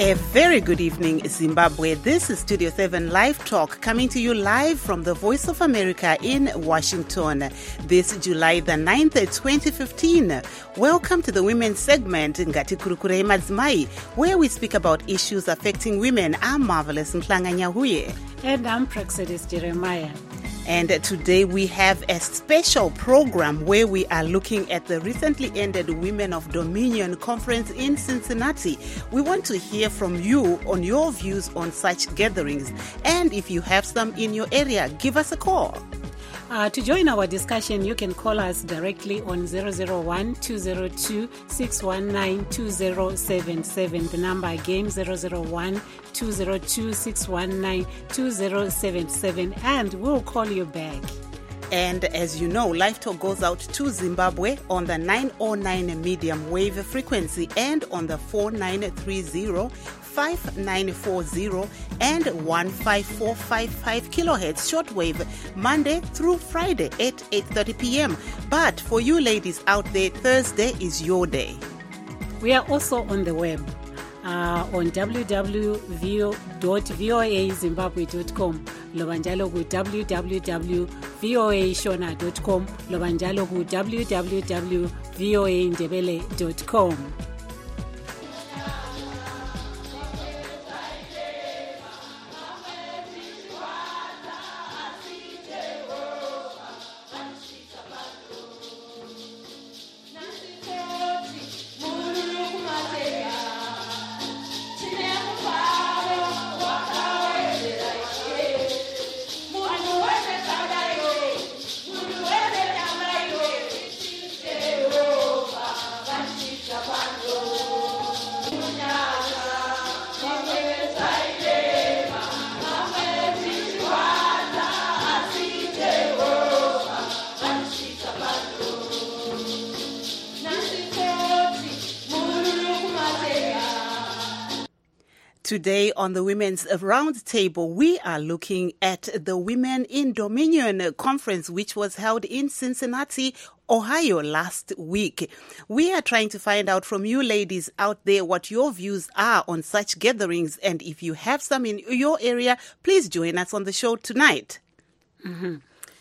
A very good evening, Zimbabwe. This is Studio 7 Live Talk, coming to you live from the Voice of America in Washington. This July the 9th, 2015. Welcome to the women's segment, Ngati Kurukurei Madzimai, where we speak about issues affecting women. I'm Marvelous Mhlanga Nyahuye. And I'm Praxedis Jeremiah. And today we have a special program where we are looking at the recently ended Women of Dominion conference in Cincinnati. We want to hear from you on your views on such gatherings. And if you have some in your area, give us a call. To join our discussion, you can call us directly on 001-202-619-2077. The number again, 001-202-619-2077. And we'll call you back. And as you know, Live Talk goes out to Zimbabwe on the 909 medium wave frequency and on the 4930, 5940 and 15455 kilohertz shortwave, Monday through Friday at 8:30 p.m. But for you ladies out there, Thursday is your day. We are also on the web on www.voazimbabwe.com, lobanjalo ku www.voashona.com, lobanjalo ku www.voandebele.com. Today on the Women's Roundtable, we are looking at the Women in Dominion conference, which was held in Cincinnati, Ohio last week. We are trying to find out from you ladies out there what your views are on such gatherings. And if you have some in your area, please join us on the show tonight. Mm-hmm.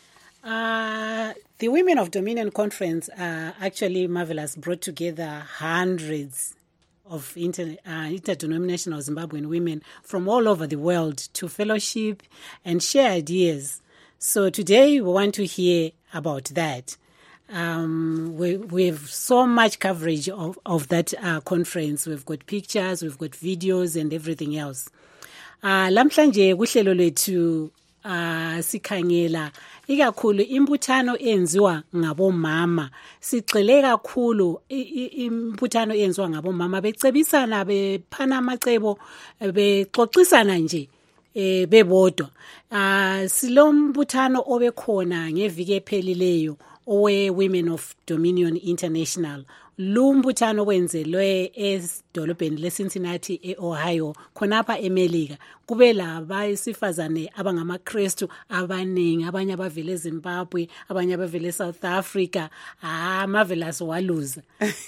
The Women of Dominion conference, actually, Marvelous, brought together hundreds of interdenominational Zimbabwean women from all over the world to fellowship and share ideas. So today we want to hear about that. We have so much coverage of that conference. We've got pictures, we've got videos and everything else. Lamhlanje kuhlelo lethu sikhangela ikakhulu imbuthano enziwa ngabomama. Sigxile kakhulu imbuthano enziwa ngabomama becebisana, bephana amacebo, bexoxisana nje bebodwa. Silombuthano obekhona ngeviki ephelileyo owe Women of Dominion International. Lumbuthano wenzelwe edolobheni leCincinnati eOhio khonapha eMelika. Kube labesifazane abangamaKristu abaningi, abanye abavele eZimbabwe, abanye abavele eSouth Africa. Marvelous waluza.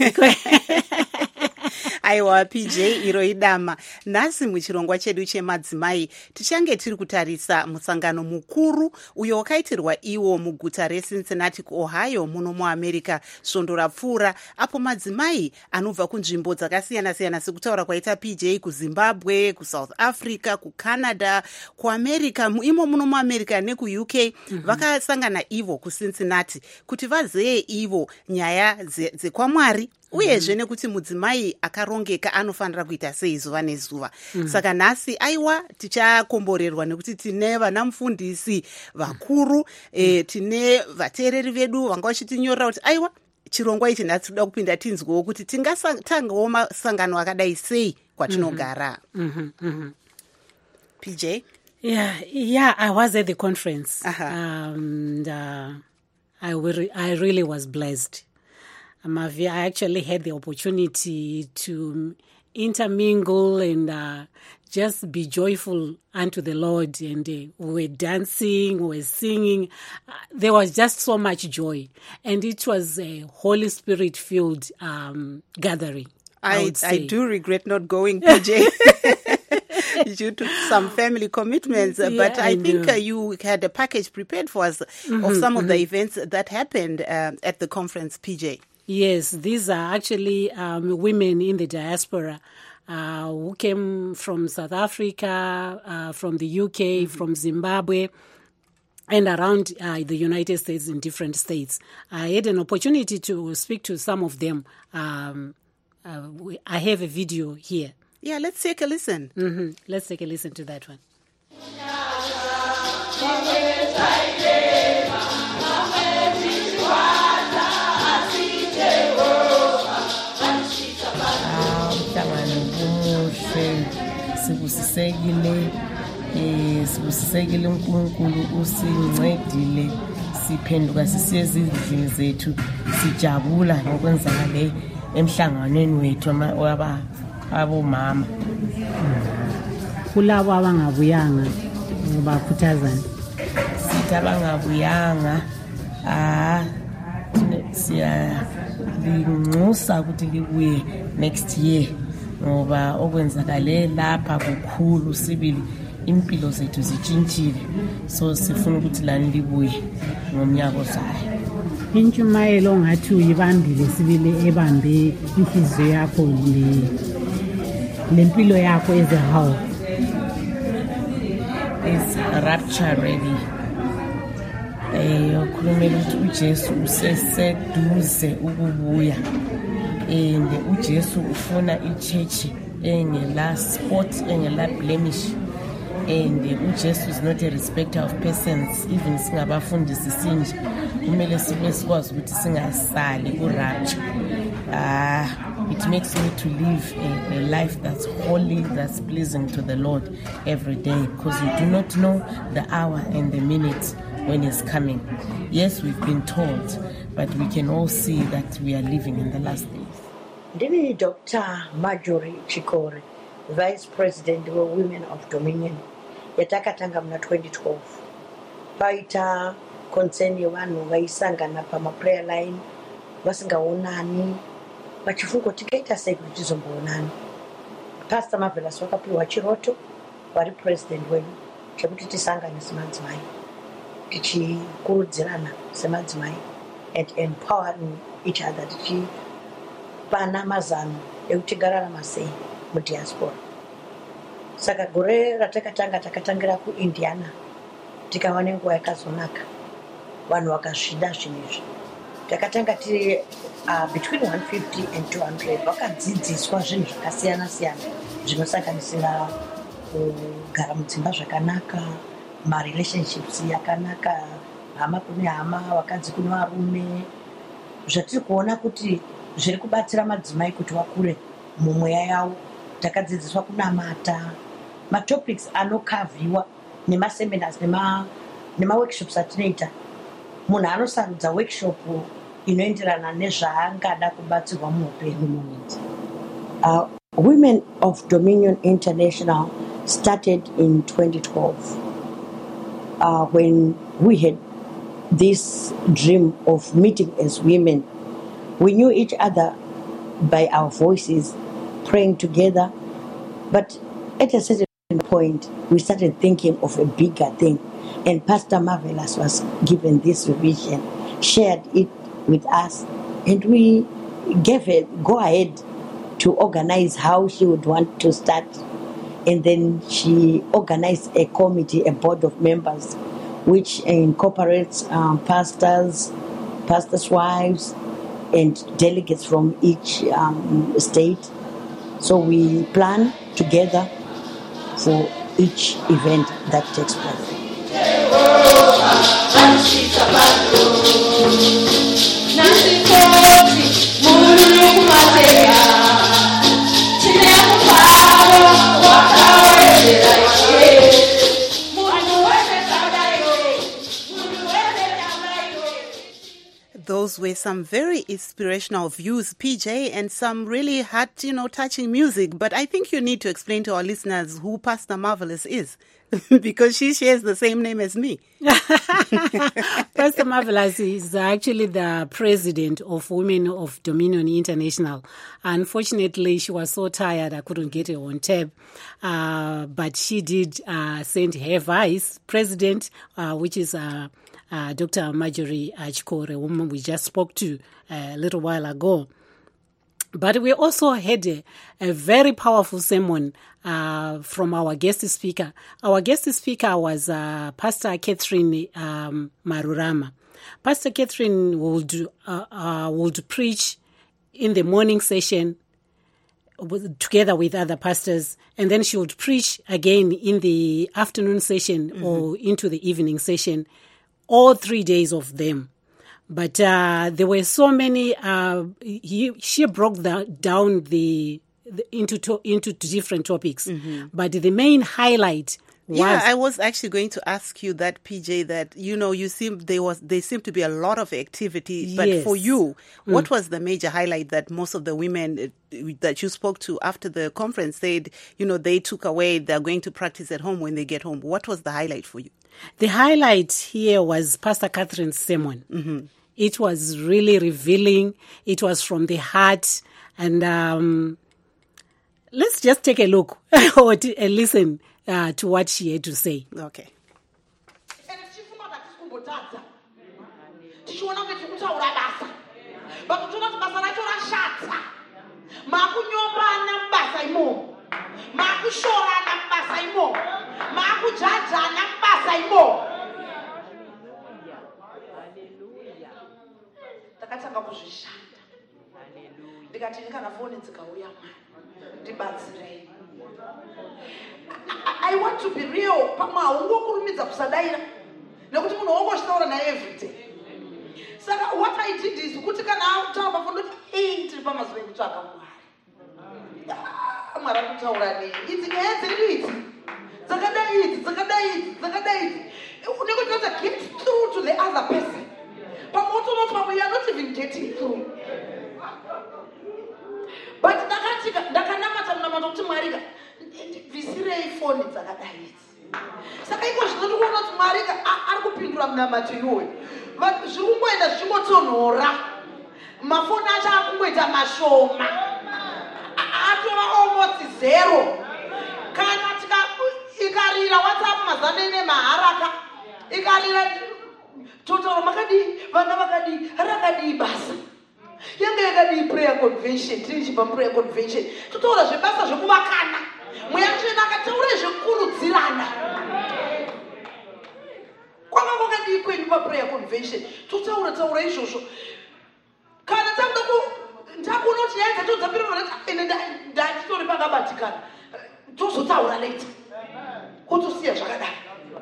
Aiwa PJ Iroidama, nasi muchirongwa chedu chemadzimai tichange tiri kutarisa musangano mukuru uyo wakaitirwa iwo muguta reCincinnati kuOhio muno muAmerica svondo rapfuura, apo madzimai anobva kunzvimbo dzakasiyana-siyana sekutaura kwaita PJ kuZimbabwe, kuSouth Africa, kuCanada, kuAmerica, imo muno muAmerica nekuUK, vakasangana ivo kuCincinnati kuti vazeye ivo nyaya dzekwamwari uyezve nekuti mudzimai akarongeka anofanira kuita sei zuva nezuva. Saka nhasi aiwa tichakomborerwa nekuti tine vana mufundisi vakuru, tine vateereri vedu vanga vachitinyorera kuti aiwa chirongwa ichi nhasi toda kupinda tinzwewo kuti tingatangawo masangano akadai sei kwatinogara. PJ? Yeah, I was at the conference. And I really was blessed. I actually had the opportunity to intermingle and just be joyful unto the Lord. And we were dancing, we were singing. There was just so much joy. And it was a Holy Spirit-filled gathering. I do regret not going, PJ. Due to some family commitments, but I think you had a package prepared for us of some of the events that happened at the conference, PJ. Yes, these are actually women in the diaspora who came from South Africa, from the UK, from Zimbabwe, and around the United States in different states. I had an opportunity to speak to some of them. I have a video here. Yeah, let's take a listen. Let's take a listen to that one. Sibusisekile uNkulunkulu usincedile siphenduka sisiye ezindlini zethu sijabula ngokwenzakale emhlanganweni wethu abomama. Kulabo abangabuyanga ngibakhuthazana. Sithi abangabuyanga siyalinxusa ukuthi libuye next year ngoba okwenzakale lapha kukhulu sibili impilo zethu zitshintshile, so sifuna ukuthi lani libuye ngomnyaka ozayo. Intshumayelo ongathi uyibambile sibili ebambe inhliziyo yakho lempilo yakho as a whole. Is rapture ready. Ukhulumela ukuthi uJesu useseduze ukubuya, and uJesu ufuna ichurch engela spot engela blemish, and uJesu is not a respecter of persons. Even singabafundisi sinje kumele sibe sikwazi ukuthi singasali ku-rapture. It makes me to live a life that's holy, that's pleasing to the Lord every day, because we do not know the hour and the minute when He's coming. Yes, we've been told, but we can all see that we are living in the last days. Ndini Dr. Marjorie Chikore, Vice President of Women of Dominion, yatakatanga mna 2012. Paita concern yevanhu vaisangana pama-prayer line vasingaonani vachifunga kuti tikaita sei kuti tizomboonani. Pastor Marvelous vakapiwa chiroto vari president wedu chekuti tisangane semadzimai tichikurudzirana semadzimai and empowering each other, tichipana mazano ekuti gararama sei mudiaspora. Saka gore ratakatanga takatangira kuIndiana tikawa nenguva yakazonaka, vanhu vakasvida zvinhu izvi. Takatanga tiri between 150 and 200 vakadzidziswa zvinhu zvakasiyana siyana zvinosanganisira kugara mudzimba zvakanaka, marelationships yakanaka, hama kune hama, vakadzi kune varume, zvatiri kuona kuti zviri kubatsira madzimai kuti vakure mumweya yavo. Takadzidziswa kunamata, matopics anokavhiwa nemaseminars nemaworkshops atinoita. Munhu anosarudza workshop inoenderana nezvaangada kubatsirwa muupenyu. Women of Dominion International started in 2012 when we had this dream of meeting as women. We knew each other by our voices, praying together, but at a certain point we started thinking of a bigger thing, and Pastor Marvelous was given this vision, shared it with us, and we gave a go ahead to organize how she would want to start. And then she organized a committee, a board of members, which incorporates pastors, pastors' wives, and delegates from each state. So we plan together for each event that takes place. Those were some very inspirational views, PJ, and some really heart, touching music. But I think you need to explain to our listeners who Pastor Marvelous is. because she shares the same name as me. Pastor Marvelous is actually the president of Women of Dominion International. Unfortunately, she was so tired I couldn't get her on tape. But she did send her vice president, which is Dr. Marjorie Chikore, a woman we just spoke to a little while ago. But we also had a very powerful sermon from our guest speaker. Our guest speaker was Pastor Catherine Marurama. Pastor Catherine would preach in the morning session together with other pastors, and then she would preach again in the afternoon session or into the evening session, all 3 days of them. But there were so many. She broke down into different topics. But the main highlight was. Yeah, I was actually going to ask you that, PJ. That there seemed to be a lot of activity. But Yes. for you, what was the major highlight that most of the women that you spoke to after the conference said? They took away. They're going to practice at home when they get home. What was the highlight for you? The highlight here was Pastor Catherine's sermon. It was really revealing. It was from the heart. And let's just take a look or listen to what she had to say. Okay. Takatanga kuzvishanda ndikati ndikanafoni dzikauya ndibatsirei. I want to be real. Pamwe haungokurumidza kusadaira nekuti munhu wongoshitaura naye everyday. Saka what I did is kuti kana taura pafoni ndoti tiri pamazuva ekutsvaka Mwari. Mwari ari kutaura nei? Idzi nyaya dzedu idzi dzakadai idzi nekuti get through to the other person. We are not even getting through. But ndakanamata munamata kuti Mwari visirei foni dzakadai idzi. Saka iko zvinoti kuona kuti Mwari ari kupindura munamato iwoyo. Zviri kungoenda zvichingotonhora. Mafoni acho akungoita mashoma. Atova almost zero. Kana ikarira WhatsApp mazana ine maharaka. Ikarira totaura makadii, vana vakadii, rakadii basa. Yange yakadii prayer convention, tiri prayer convention. Totaura zvebasa zvekuvakana. Mweyacho akataura zvekurudzirana. Kwanga kwakadii kwenyu prayer convention. Totaura izvozvo. Kana ndakuona kuti nyaya dzacho dzapera ndachitori pakabatikana. Tozotaura later. Kutosiya zvakadai.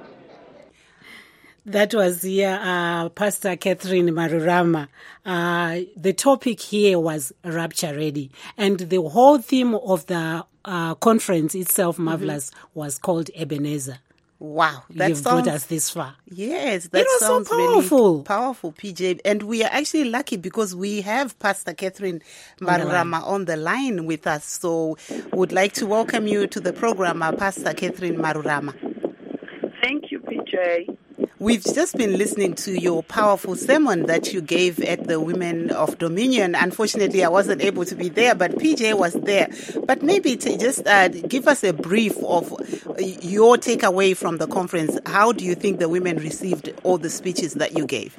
That was here, Pastor Catherine Marurama. The topic here was Rapture Ready. And the whole theme of the conference itself, Marvelous, was called Ebenezer. Wow. You've brought us this far. Yes, that sounds so powerful. Really powerful, PJ. And we are actually lucky because we have Pastor Catherine Marurama on the line with us. So would like to welcome you to the program, Pastor Catherine Marurama. Thank you, PJ. We've just been listening to your powerful sermon that you gave at the Women of Dominion. Unfortunately, I wasn't able to be there, but PJ was there. But maybe to just give us a brief of your takeaway from the conference. How do you think the women received all the speeches that you gave?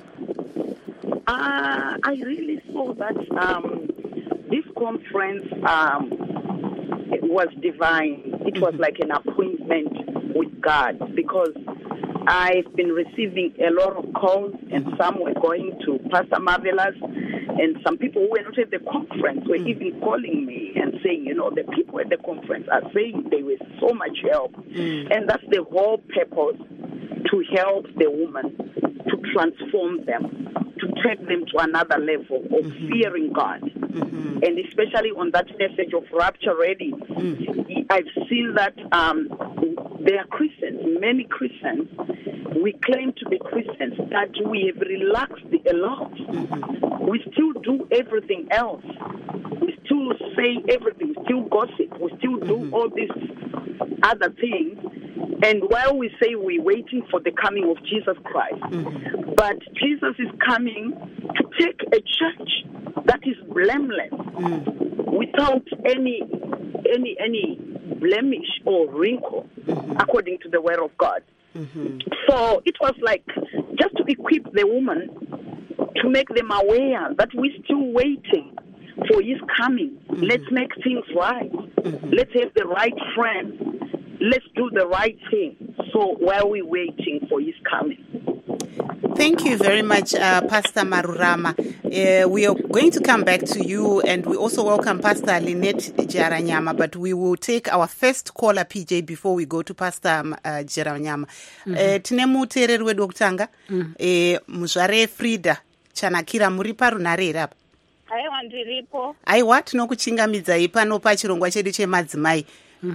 I really saw that this conference it was divine. It was like an appointment with God, because I've been receiving a lot of calls, and some were going to Pastor Marvelous, and some people who were not at the conference were even calling me and saying, the people at the conference are saying they were so much help. And that's the whole purpose, to help the woman, to transform them, to take them to another level of fearing God. And especially on that message of Rapture Ready, I've seen that there are Christians, many Christians, we claim to be Christians, that we have relaxed a lot. We still do everything else. We still say everything. We still gossip, we still do all these other things. And while we say we're waiting for the coming of Jesus Christ, but Jesus is coming to take a church that is blameless, without any blemish or wrinkle, according to the word of God. So it was like just to equip the woman, to make them aware that we're still waiting for his coming. Let's make things right. Let's have the right friends. Let's do the right thing. So while we're waiting for his coming. Thank you very much, Pastor Marurama. We are going to come back to you, and we also welcome Pastor Lynette Jaranyama, but we will take our first caller, PJ, before we go to Pastor Jaranyama. Tine muteereri wedu wokutanga, muzvare Frida Chanakira, muri parunare here apa? Aiwa, ndiripo. Aiwa, tinokuchingamidzai pano pachirongwa chedu chemadzimai.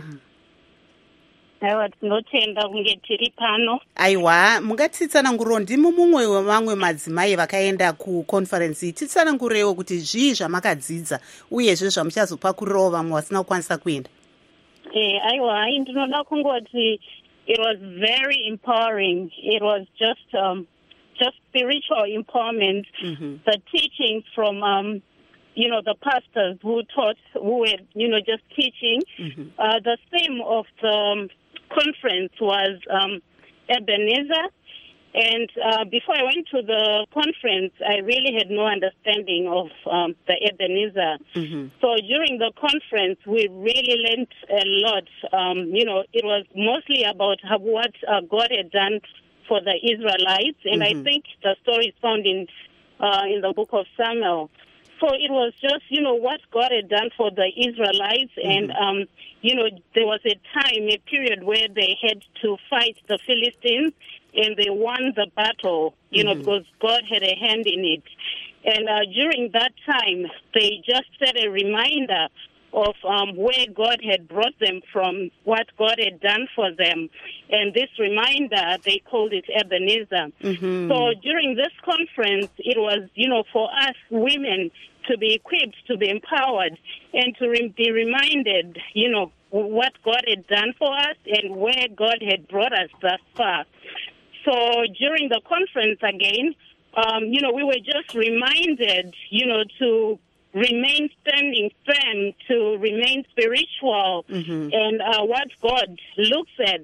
Aiwa, tinotenda kunge tiri pano. Aiwa, mungatitsananguriro, ndimi mumwe wevamwe madzimai vakaenda kuconference. Titsanangurewo kuti zvii zvamakadzidza uyezve zvamuchazopakurirawo vamwe vasina kukwanisa kuenda. Aiwa, ndinoda kungoti it was very empowering. It was just spiritual empowerment. The teaching from the pastors who taught, who were just teaching. The theme of the conference was Ebenezer, and before I went to the conference, I really had no understanding of the Ebenezer. So during the conference, we really learned a lot. It was mostly about what God had done for the Israelites, and I think the story is found in the book of Samuel. So it was just, what God had done for the Israelites. And, there was a period where they had to fight the Philistines, and they won the battle, because God had a hand in it. And during that time, they just set a reminder of where God had brought them from, what God had done for them. And this reminder, they called it Ebenezer. So during this conference, it was, for us women to be equipped, to be empowered, and to be reminded, what God had done for us and where God had brought us thus far. So during the conference again, we were just reminded, to remain standing firm, to remain spiritual, and what God looks at,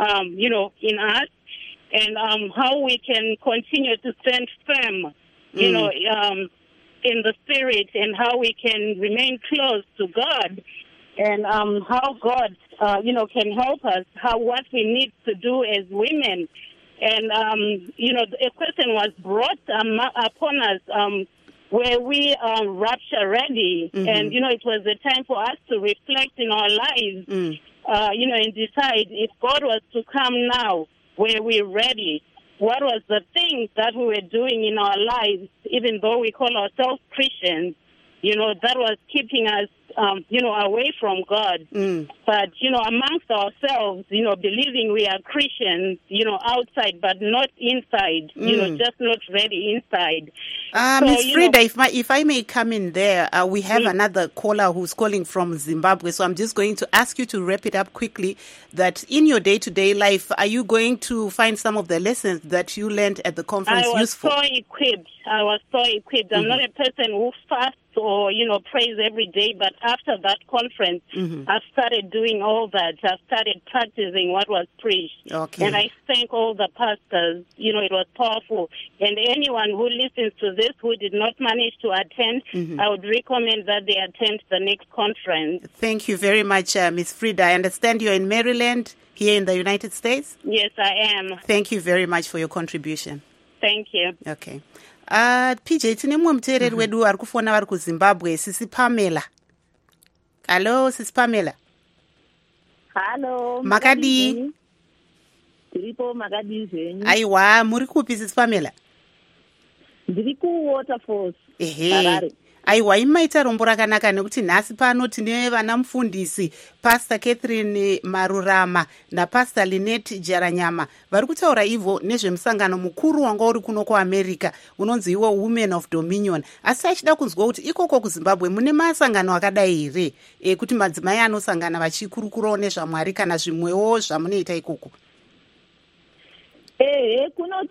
in us, and how we can continue to stand firm, in the spirit, and how we can remain close to God, and how God, can help us, what we need to do as women. And, a question was brought upon us, where we are rapture ready. And, it was a time for us to reflect in our lives, and decide if God was to come now, were we ready? What was the things that we were doing in our lives, even though we call ourselves Christians, that was keeping us, away from God. But, amongst ourselves, believing we are Christians, outside, but not inside, just not ready inside. Ms. Frida, if I may come in there, we have another caller who's calling from Zimbabwe, so I'm just going to ask you to wrap it up quickly, that in your day-to-day life, are you going to find some of the lessons that you learned at the conference useful? I was so equipped. I'm not a person who fasts or, prays every day, but after that conference, I've started doing all that. I've started practicing what was preached. Okay. And I thank all the pastors. It was powerful. And anyone who listens to this who did not manage to attend, I would recommend that they attend the next conference. Thank you very much, Ms. Frida. I understand you're in Maryland, here in the United States? Yes, I am. Thank you very much for your contribution. Thank you. Okay. PJ, tine mumwe muteereri wedu ari kufona vari kuZimbabwe, Sisi Pamela. Hello, Sisi Pamela. Hello. Makadi. Tiripo makadi zvenyu. Aiwa, muri kupi Sisi Pamela? Ndiri kuWaterfalls. Ehe. aiwa imaita rombo rakanaka nekuti nhasi pano tine vana mufundisi Pastor Catherine Marurama naPastor Lynette Jaranyama vari kutaura ivo nezvemusangano mukuru wanga uri kuno kuAmerica unonzi iwo Women of Dominion. Asi achida kunzwa kuti ikoko kuZimbabwe mune masangano akadai here kuti madzimai anosangana vachikurukurawo nezvaMwari kana zvimwewo zvamunoita ikoko? Kuno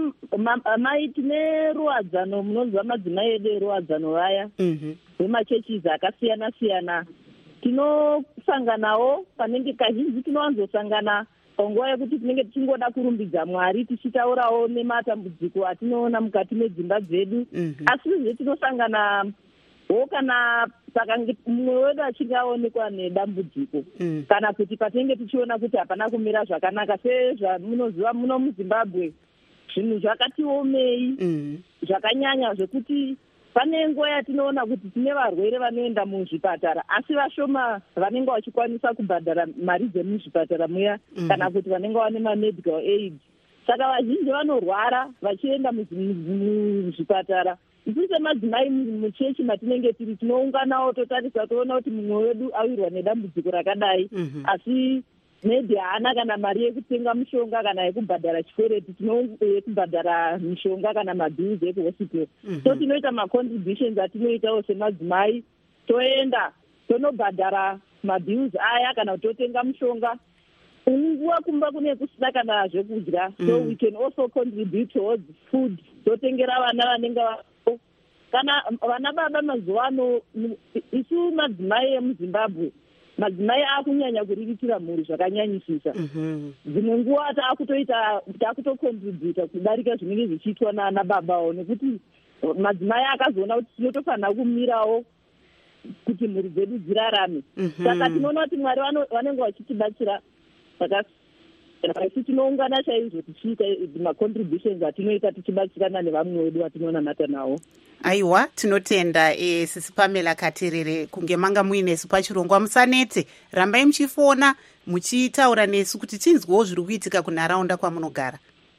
tine ruwadzano munonzwa madzimai edu eruwadzano vaya vemachechizi akasiyana siyana. Tinosanganawo panenge kazhinji tinowanzosangana panguva yekuti tinenge tichingoda kurumbidza Mwari tichitaurawo nematambudziko atinoona mukati medzimba dzedu. Asi zve tinosangana kana pakange mumwe wedu achinge aonekwa nedambudziko kana kuti patinenge tichiona kuti hapana kumira zvakanaka sezvamunoziva muno muZimbabwe zvinhu zvakatiomei zvakanyanya zvekuti pane nguva yatinoona kuti tine varwere vanoenda muzvipatara asi vashoma vanenge vachikwanisa kubhadhara mari dzemuzvipatara muya kana kuti vanenge vane mamedical aid. Saka vazhinji vanorwara vachienda muzvipatara. Isu semadzimai muchechi matinenge tiri tinounganawo totarisa toona kuti mumwe wedu awirwa nedambudziko rakadai asi maybe haana kana mari yekutenga mishonga kana yekubhadhara chikwereti yekubhadhara mishonga kana mabhills ekuhospital. So tinoita macontributions atinoitawo semadzimai toenda tonobhadhara mabhills aya kana totenga mishonga nguva kumba kune kusina kana zvekudya. So we can also contribute towards food. Totengera vana vanenge kana vana baba mazuva ano isu madzimai emuZimbabwe madzimai akunyanya kuriritira mhuri zvakanyanyisisa. Dzimwe nguva takutokontributa kudarika zvinenge zvichiitwa naana babawo nekuti madzimai akazoona kuti tinotofanira kumirawo kuti mhuri dzedu dzirarame. Saka tinoona kuti Mwari vanenge vachitibatsira. Saka isu tinoungana chaizvo tichiita macontributions atinoita tichibatsirana nevamwe vedu vatinonamata nawo. Aiwa, tinotenda sisi Pamela Katerere kunge manga muinesu pachirongwa. Musanete, rambai muchifona muchitaura nesu kuti tinzwewo zviri kuitika kunharaunda kwamunogara.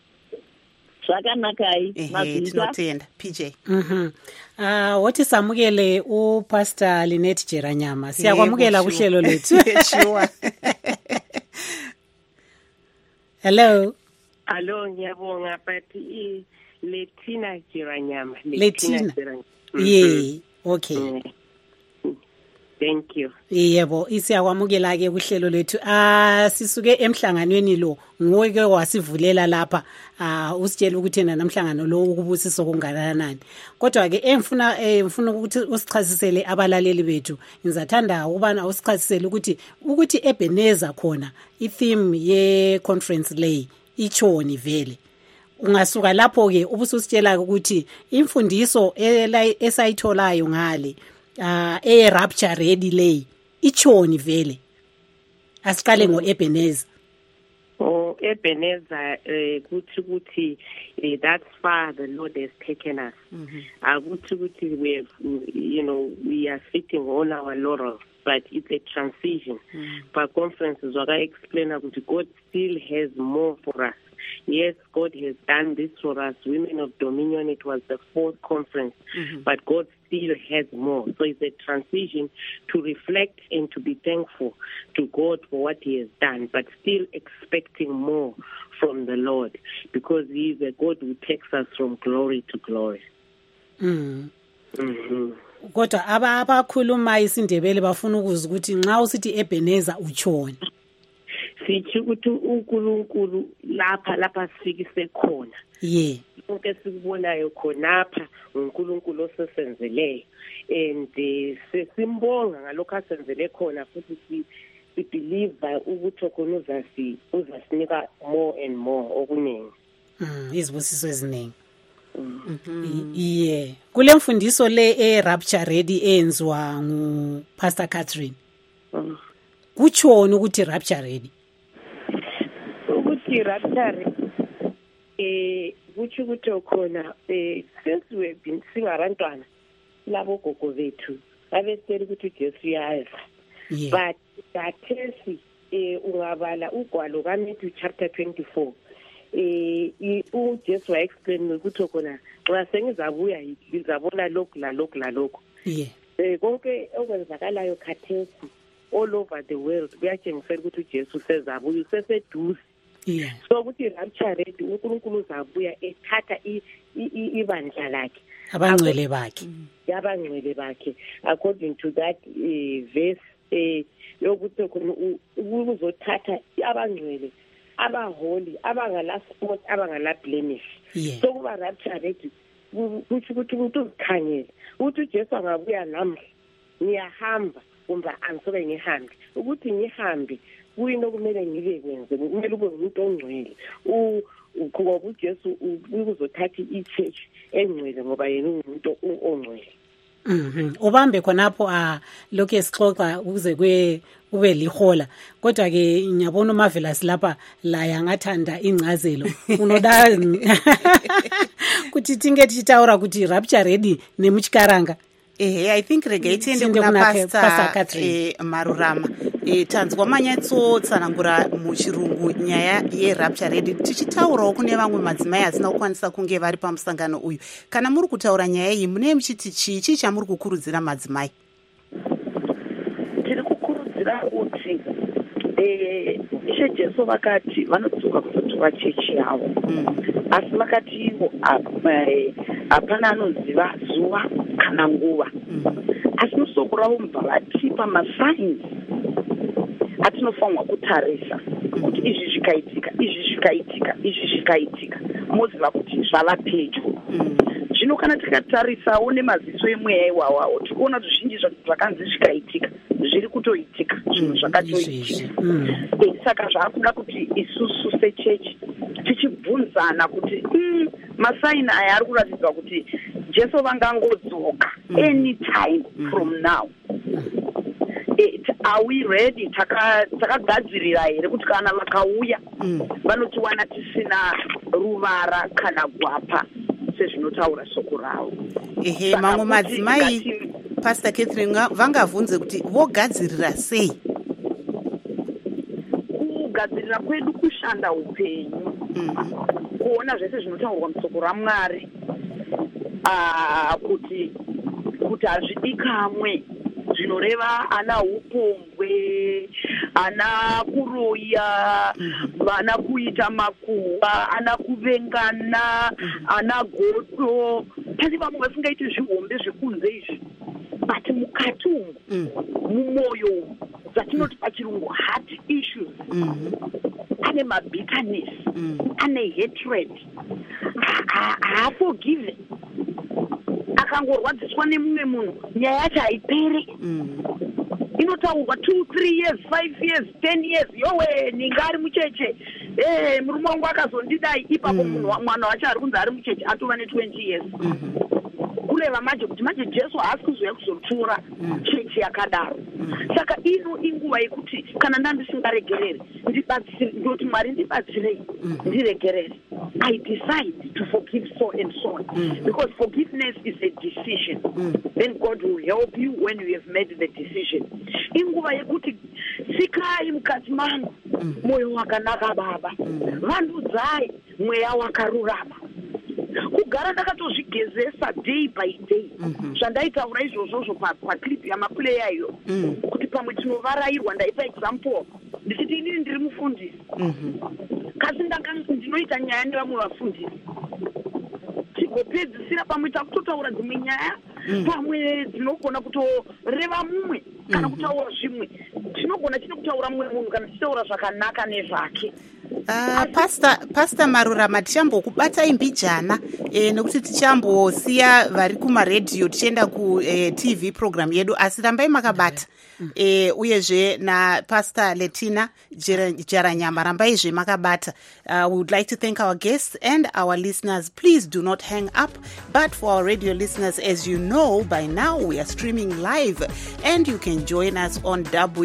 Zvakanakai tinotenda PJ. Wotisamukele uPastor Lynette Jaranyama. Siyakwamukela kuhlelo lethu. Hello. Hello, ngiyabonga but Letina Jaranyama. Letina. Yeah, okay. Thank you. Yebo, isiyakwamukela ke kuhlelo lethu. Sisuke emhlanganweni lo ngoke wasivulela lapha. Usitshela ukuthi namhlangano lo ukubusiso kungakanani. Kodwa ke ngifuna ukuthi usichazisele abalaleli bethu. Ngizathanda ubana usichazisele ukuthi Ebenezer khona i-theme ye conference lay ichoni vele. Ungasuka lapho ke ubusitshela ukuthi imfundiso esayitholayo ngale rapture ready lay ichoni vele. Asiqale ngo-Ebenezer. Ebenezer kuthi that's far the Lord has taken us. Kuthi we have, we are sitting on our laurels, but it's a transition. But conferences waka explain ukuthi God still has more for us. Yes, God has done this for us. Women of Dominion, it was the 4th conference, but God still has more. So it's a transition to reflect and to be thankful to God for what He has done, but still expecting more from the Lord, because He is a God who takes us from glory to glory. Kodwa abakhuluma isindebele bafuna ukuzwa ukuthi nxa usithi Ebenezer uchoni. Sithi ukuthi uNkulunkulu lapha sifikise khona. Yeah. Konke sikubonayo khonapha uNkulunkulu osesenzeleyo, and sesimbonga ngalokho asenzele khona futhi we believe ukuthi khona uzasinika more and more okuningi. Izibusiso eziningi. Yeah. Kule mfundiso le rapture ready enziwa nguPastor Catherine. Kuchoni ukuthi rapture ready? Rapture kuthi khona since we have been singabantwana labo gogo bethu abesitshela ukuthi uJesu uyaza, but kathesi ungabala ugwalo kaMatthew chapter 24 uJesu wa explain ukuthi khona xa sengizabuya ngizabona lokhu la lokhu la lokhu. konke okwenzakalayo khathesi all over the world kuyatshengisela ukuthi uJesu usezabuya useseduze. So ukuthi rapture rate uNkulunkulu uzabuya ethatha ibandla lakhe abangcwele bakhe according to that verse yokuthi uzothatha abangcwele abaholi abangala spot abangala blemish. So kuba rapture rate kuthi umuntu uzikhangele ukuthi uJesu angabuya namhla ngiyahamba kumbe angisobe ngihambe ukuthi ngihambe kuyini okumele ngikwenze kumele ube umuntu ongcwele ngoba uJesu uzothatha ichurch engcwele ngoba yena umuntu ongcwele. Ubambe khonapho lokho esixoxa ukuze kube lihola kodwa ke ngiyabona uMarvelous lapha la yangathanda ingcazelo unoda kuti tinge tichitaura kuti rapture ready nemuchikaranga. I think regaitende kuna Pastor Marurama tanzwa manyatso tsanangura muchirungu nyaya yerapture ready tichitaurawo kune vamwe madzimai asina kukwanisa kunge vari pamusangano uyu. Kana muri kutaura nyaya iyi mune muchiti chii chamuri kukurudzira madzimai? Tiri kukurudzira kuti Ishe Jesu vakati vanodzoka kuzotora chechi yavo asi vakati ivo hapana anoziva zuva kana nguva asi musoko ravo mubva vatipa masigns atinofanirwa kutarisa kuti izvi zvikaitika moziva kuti zvava pedyo. Zvino kana tikatarisawo nemaziso emweya iwawawo tikuona kuti zvinji zvakanzi zvikaitika zviri kutoitika zvinhu zvakatoitika. Saka zvaakuda kuti isusu sechechi tichibvunzana kuti masaini aya ari kuratidza kuti Jesu vangangodzoka anytime from now. Are we ready? Takagadzirira here kuti kana vakauya vanotiwana tisina ruvara kana gwapa sezvinotaura soko ravo. Mamwe madzimai Pastor Catherine vangabvunze kuti vogadzirira sei? Kugadzirira kwedu kushanda upenyu kuona zvese zvinotaurwa musoko raMwari kuti hazvidi kamwe zvinoreva ana upombwe, ana kuroya, vana kuita makuva, ana kuvengana, ana godo. Pane vamwe vasingaiti zvihombe zvekunze izvi but mukati umu mumoyo zatinoti pachirungu heart issues ane mabitterness ane hatred haaforgiven akangorwadziswa nemumwe munhu nyaya yacho haiperi inotaurwa 2, 3 years, 5 years, 10 years yowe ninga ari mucheche murume wangu akazondidai ipapo mwana wacho ari kunzi ari mucheche atova ne20 years kureva manje kuti manje Jesu haasi kuzoya kuzopfuura chechi yakadaro. Saka ino inguva yekuti kana ndandisingaregereri ndoti Mwari ndibatsirei ndiregerere. I decide to forgive so and so because forgiveness is a decision. Then God will help you when you have made the decision. Inguva yekuti sikai mukati mangu moyo wakanaka Baba, vandudzai mweya wakarurama. Kugara ndakatozvigezesa day by day zvandaitaura izvozvozvo paclip yamaplayer iyo kuti pamwe tinovarairwa. Ndaipa example ndichiti inini ndiri mufundisi kasi ndinoita nyaya nevamwe vafundisi tigopedzisira pamwe takutotaura dzimwe nyaya pamwe dzinogona kutoreva mumwe kana kutaura zvimwe tinogona chine kutaura mumwe munhu kana tichitaura zvakanaka nezvake. Pastor Marurama tichambokubatai mbijana nekuti tichambosiya vari kumaredhiyo tichienda kuTV program yedu asi rambai makabata uyezve naPastor Letina Jaranyama rambaizve makabata. We would like to thank our guests and our listeners. Please do not hang up. But for our radio listeners, as you know by now, we are streaming live and you can join us on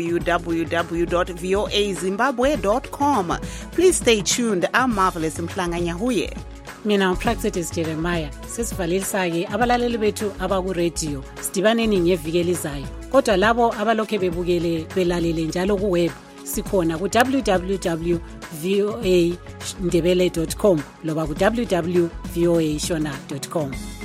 www.voazimbabwe.com. Please stay tuned. I'm Marvelous Mhlanga-Nyahuye. Mina Praxetis Jeremiah. Sesivalisa-ke abalaleli bethu abakuradio. Sidibaneni ngeviki elizayo. Kodwa labo abalokhe bebukele belalele njalo kuweb sikhona ku www.voandebele.com loba ku www.voashona.com.